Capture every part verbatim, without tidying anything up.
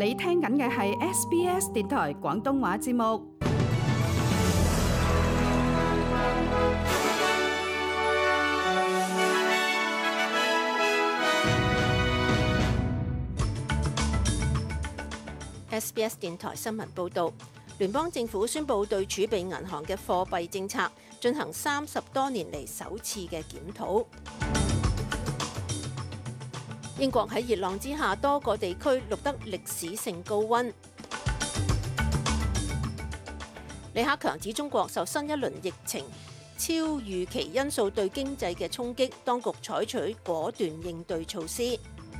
你聽緊嘅係 S B S 電台廣東話節目。 S B S 電台新聞報導，聯邦政府宣布對儲備銀行嘅貨幣政策進行三十多年嚟首次嘅檢討。英國喺熱浪之下，多個地區錄得歷史性高溫。李克強指中國受新一輪疫情超預期因素對經濟嘅衝擊，當局採取果斷應對措施。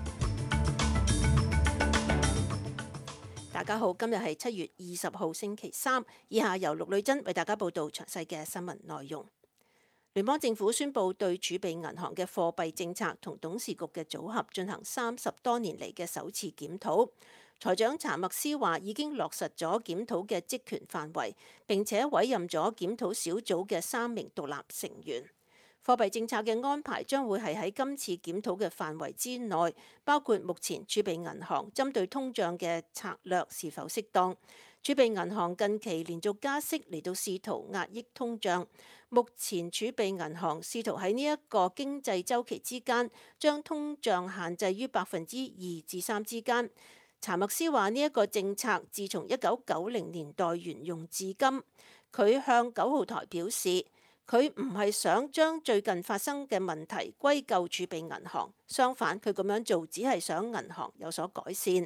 大家好，今日係七月二十號星期三，以下由陸女珍為大家報道詳細嘅新聞內容。聯邦政府宣布對儲備銀行嘅貨幣政策同董事局嘅組合進行三十多年嚟嘅首次檢討。財長查默斯話已經落實咗檢討嘅職權範圍，並且委任咗檢討小組嘅三名獨立成員。貨幣政策嘅安排將會係喺今次檢討嘅範圍之內，包括目前儲備銀行針對通脹嘅策略是否適當。儲備銀行近期連續加息嚟到試圖壓抑通脹，目前儲備銀行試圖喺呢一個經濟週期之間將通脹限制於百分之二至三之間。查默斯話呢一個政策自從一九九零年代沿用至今。佢向九號台表示，佢唔係想將最近發生嘅問題歸咎儲備銀行，相反，佢咁樣做只係想銀行有所改善。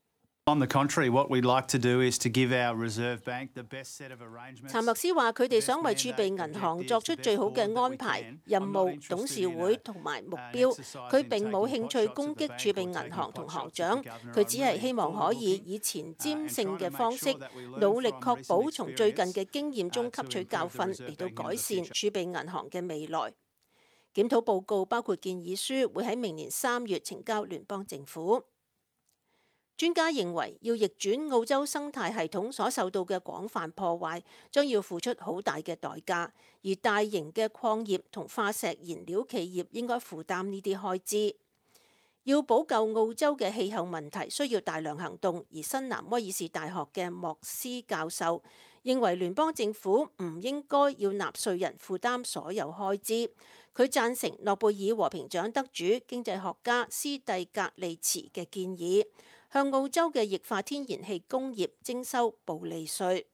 On the contrary, what we'd like to do is to give our Reserve Bank the best set of arrangements. 查默斯話：佢哋想為儲備銀行作出最好嘅安排、任務、董事會同埋目標。佢並冇興趣攻擊儲備銀行同行長，佢只係希望可以以前瞻性嘅方式，努力確保從最近嘅經驗中吸取教訓，嚟到改善儲備銀行嘅未來。檢討報告包括建議書，會喺明年三月呈交聯邦政府。專家認為，要逆轉澳洲生態系統所受到嘅廣泛破壞，將要付出好大嘅代價，而大型嘅礦業同化石燃料企業應該負擔呢啲開支。要補救澳洲嘅氣候問題，需要大量行動，而新南威爾士大學嘅莫斯教授認為聯邦政府唔應該要納稅人負擔所有開支。佢贊成諾貝爾和平獎得主經濟學家斯蒂格利茨嘅建議，向澳洲嘅液化天然氣工業徵收暴利稅。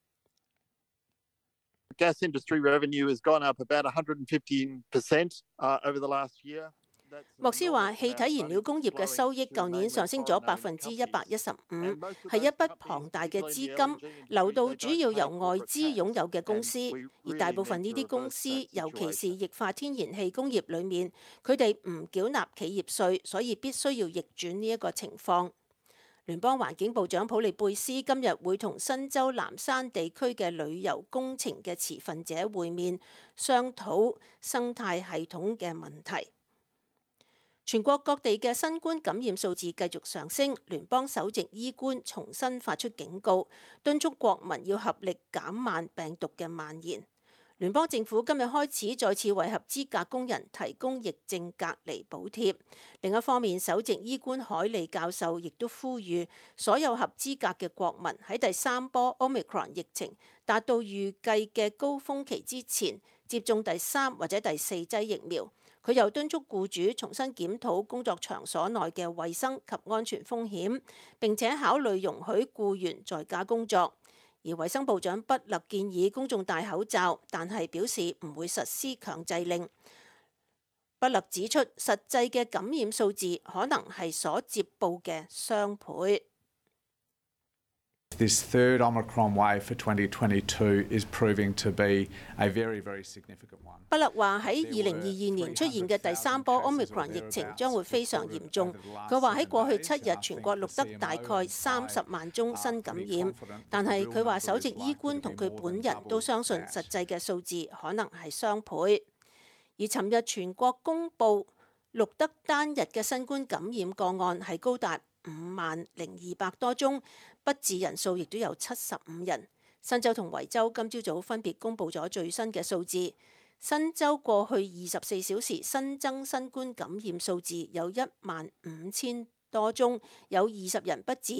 Gas industry revenue has gone up about one hundred fifteen percent over the last year. 莫斯話：氣體燃料工業嘅收益舊年上升咗百分之一百一十五，係一筆龐大嘅資金流到主要由外資擁有嘅公司，而大部分呢啲公司，尤其是液化天然氣工業裏面，佢哋唔繳納企業稅，所以必須要逆轉呢一個情況。聯邦環境部長普利貝斯今日會同新州南山地區嘅旅遊工程嘅持份者會面，商討生態系統嘅問題。全國各地嘅新冠感染數字繼續上升，聯邦首席醫官重新發出警告，敦促國民要合力減慢病毒嘅蔓延。聯邦政府今日開始再次為合資格工人提供疫症隔離補貼。另一方面，首席醫官海利教授亦都呼籲所有合資格嘅國民喺第三波 Omicron 疫情達到預計嘅高峰期之前接種第三或者第四劑疫苗。佢又敦促僱主重新檢討工作場所內嘅衛生及安全風險，並且考慮容許僱員在家工作。而衛生部長畢勒建議公眾戴口罩，但係表示唔會實施強制令。畢勒指出，實際嘅感染數字可能係所接報嘅雙倍。 This third Omicron wave for twenty twenty-two is proving to be a very, very significant one. 畢勒話喺二零二二年出現嘅第三波 Omicron 疫情將會非常嚴重。佢話喺過去七日全國錄得大概三十萬宗新感染，但係佢話首席醫官同佢本人都相信實際嘅數字可能係雙倍。而尋日全國公佈錄得單日嘅新冠感染個案係高達五萬零二百多宗，不治人數亦都有七十五人。新州同維州今朝早分別公佈咗最新嘅數字。新州過去二十四小時新增新冠感染數字有一萬五千多宗，有二十人不治。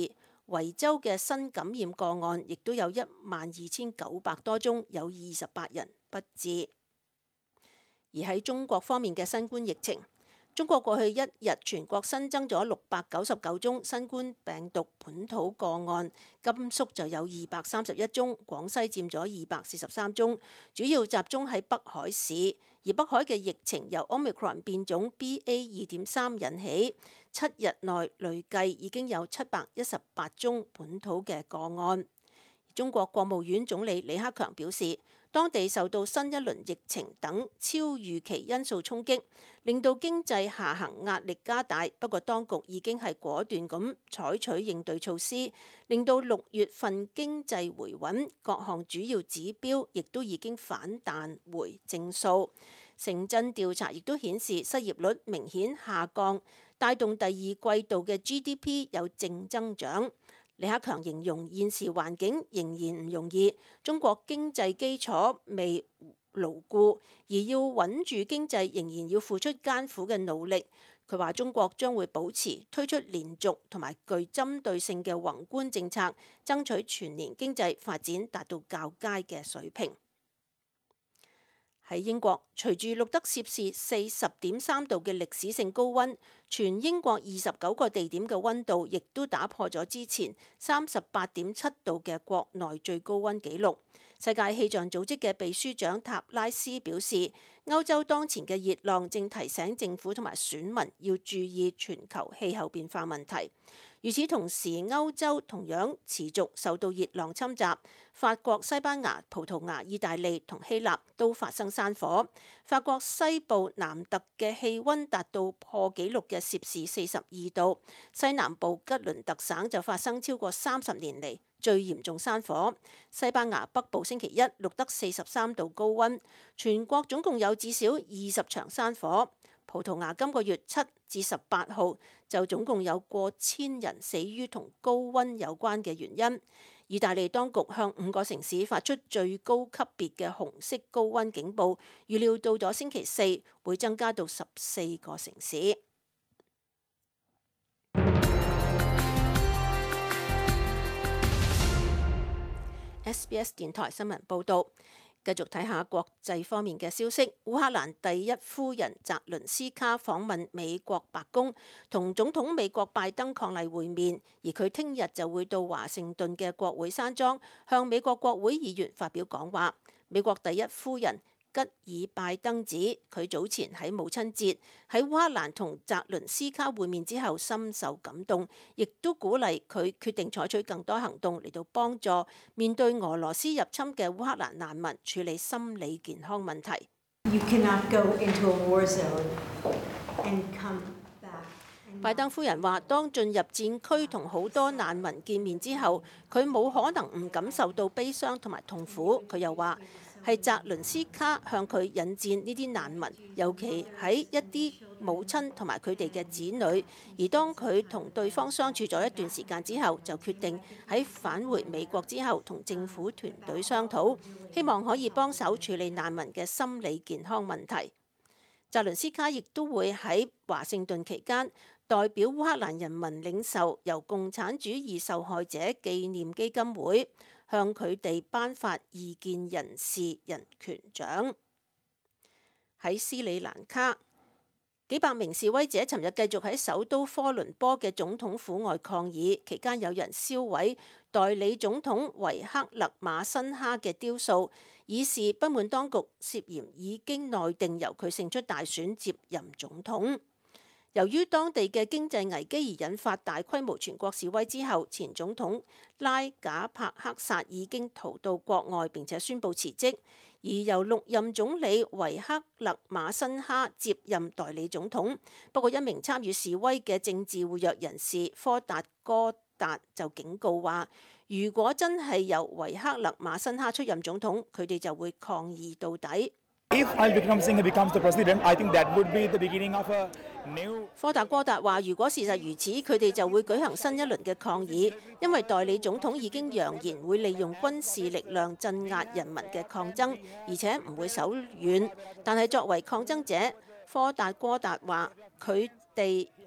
維州嘅新感染個案亦都有一萬二千九百多宗，有二十八人不治。而喺中國方面嘅新冠疫情，中國過去一日全國新增咗六百九十九宗新冠病毒本土個案，甘肅就有二百三十一宗，廣西佔咗二百四十三宗，主要集中喺北海市。而北海嘅疫情由 Omicron 變種 B A 二點三引起，七日內累計已經有七百一十八宗本土嘅個案。中國國務院總理李克強表示，當地受到新一輪疫情等超預期因素衝擊，令到經濟下行壓力加大。不過當局已經係果斷咁採取應對措施，令到六月份經濟回穩，各項主要指標亦都已經反彈回正數。城鎮調查亦都顯示失業率明顯下降，帶動第二季度嘅 G D P 有正增長。李克強形容現時環境仍然唔容易，中國經濟基礎未牢固，而要穩住經濟仍然要付出艱苦嘅努力。佢話中國將會保持推出連續同埋具針對性嘅宏觀政策，爭取全年經濟發展達到較佳嘅水平。喺英國，隨住錄得攝氏四十點三度嘅歷史性高溫，全英國二十九個地點嘅溫度亦都打破咗之前三十八點七度嘅國內最高溫紀錄。世界氣象組織嘅秘書長塔拉斯表示，歐洲當前嘅熱浪正提醒政府同埋選民要注意全球氣候變化問題。與此同時，歐洲同樣持續受到熱浪侵襲，法國、西班牙、葡萄牙、意大利同希臘都發生山火。法國西部南特嘅氣温達到破紀錄嘅攝氏四十二度，西南部吉倫特省就發生超過三十年嚟最嚴重山火。西班牙北部星期一錄得四十三度高温，全國總共有至少二十場山火。葡萄牙今個月七至十八號就總共有過千人死於同高温有關嘅原因。意大利當局向五個城市發出最高級別嘅紅色高温警報，預料到咗星期四會增加到十四個城市。S B S 電台新聞報導。繼續睇下國際方面嘅消息，烏克蘭第一夫人澤倫斯卡訪問美國白宮，同總統美國拜登伉儷會面，而佢聽日就會到華盛頓嘅國會山莊向美國國會議員發表講話。美國第一夫人吉爾拜登指，佢早前喺母親節喺烏克蘭同澤倫斯卡會面之後深受感動，亦都鼓勵佢決定採取更多行動嚟到幫助面對俄羅斯入侵嘅烏克蘭難民處理心理健康問題。 You cannot go into a war zone and come back. 拜登夫人話，當進入戰區同好多難民見面之後，佢冇可能唔感受到悲傷同埋痛苦。佢又話，係澤倫斯卡向佢引薦呢啲難民，尤其喺一啲母親同埋佢哋嘅子女。而當佢同對方相處咗一段時間之後，就決定喺返回美國之後同政府團隊商討，希望可以幫手處理難民嘅心理健康問題。澤倫斯卡亦都會喺華盛頓期間代表烏克蘭人民領袖由共產主義受害者紀念基金會向佢哋頒發異見人士人權獎。喺斯里蘭卡，幾百名示威者尋日繼續喺首都科倫坡嘅總統府外抗議，期間有人燒毀代理總統維克勒馬辛哈嘅雕塑，以示不滿當局涉嫌已經內定由佢勝出大選接任總統。由於當地嘅經濟危機而引發大規模全國示威之後，前總統拉賈帕克薩已經逃到國外並且宣布辭職，而由歷任總理維克勒馬辛哈接任代理總統。不過一名參與示威嘅政治活躍人士科達哥達就警告話，如果真係由維克勒馬辛哈出任總統，佢哋就會抗議到底。 If Al Bikram Singh becomes the president, I think that would be the beginning of a new. 科達哥達話：如果事實如此，佢哋就會舉行新一輪嘅抗議，因為代理總統已經揚言會利用軍事力量鎮壓人民嘅抗爭，而且唔會手軟。但係作為抗爭者，科達哥達話佢哋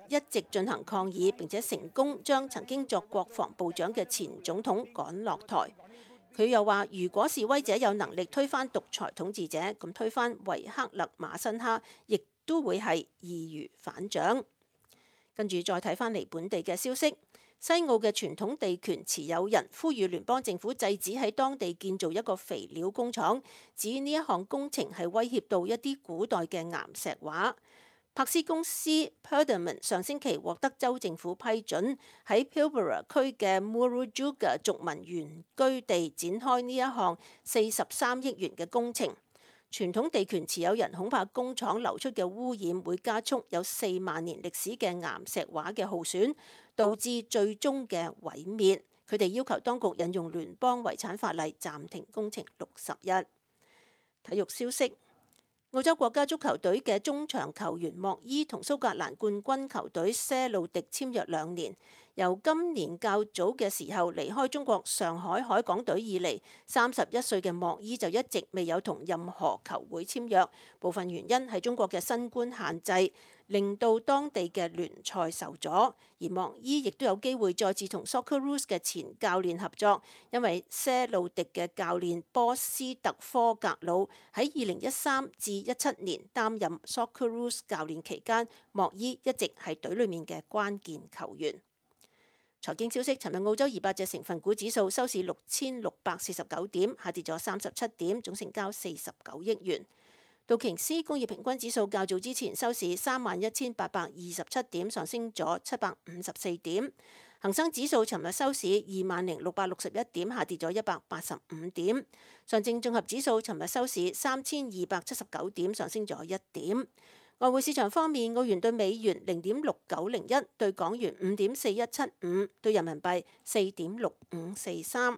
一直進行抗議，並且成功將曾經作國防部長嘅前總統趕落台。佢又話，如果示威者有能力推翻獨裁統治者，咁推翻維克勒馬辛哈，亦都會係易如反掌。跟住再睇翻嚟本地嘅消息，西澳嘅傳統地權持有人呼籲聯邦政府制止喺當地建造一個肥料工廠，指呢一項工程係威脅到一啲古代嘅岩石畫。柏斯公司 Perdaman 上星期獲得州政府批准，喺 Pilbara 區嘅 Murujuga 族民原居地展開呢一項四十三億元嘅工程。傳統地權持有人恐怕工廠流出嘅污染會加速有四萬年歷史嘅岩石畫嘅耗損，導致最終嘅毀滅。佢哋要求當局引用聯邦遺產法例暫停工程六十日。體育消息，澳洲國家足球隊嘅中場球員莫伊同蘇格蘭冠軍球隊些路迪簽約兩年。由今年較早嘅時候離開中國上海海港隊以嚟，三十一歲嘅莫伊就一直未有同任何球會簽約。部分原因係中國嘅新冠限制，令到當地嘅聯賽受阻。而莫伊亦都有機會再次同 Socceroos 嘅前教練合作，因為些路迪嘅教練波斯特科格魯喺二零一三至一七年擔任 Socceroos 教練期間，莫伊一直係隊裡面嘅關鍵球員。財經消息，尋日澳洲二百隻成分股指數收市六千六百四十九點，下跌咗三十七點，總成交四十九億元。道瓊斯工業平均指數較早之前收市三萬一千八百二十七點，上升咗七百五十四點。恒生指數尋日收市二萬零六百六十一點，下跌咗一百八十五點。上證綜合指數尋日收市三千二百七十九點，上升咗一點。外匯市場方面，澳元對美元零點六九零一，對港元五點四一七五，對人民幣四點六五四三。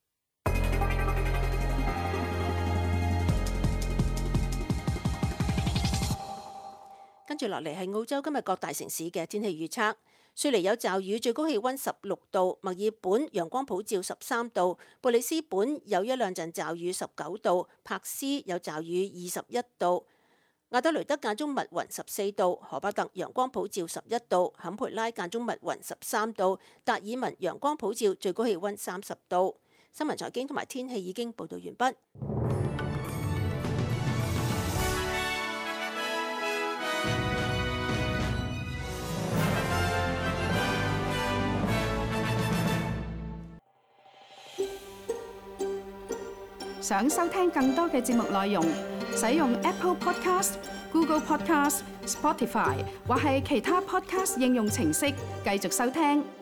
跟住落嚟係澳洲今日各大城市嘅天氣預測。雪梨有驟雨，最高氣溫十六度；墨爾本陽光普照十三度；布里斯本有一兩陣驟雨十九度；柏斯有驟雨二十一度。亞德雷德間中密雲十四度，荷巴特陽光普照十一度，坎培拉間中密雲十三度，達爾文陽光普照，最高氣溫三十度。新聞財經同埋天氣已經報道完畢。 想收聽更多嘅節目內容，使用 Apple Podcast、Google Podcast、Spotify 或係其他 Podcast 應用程式繼續收聽。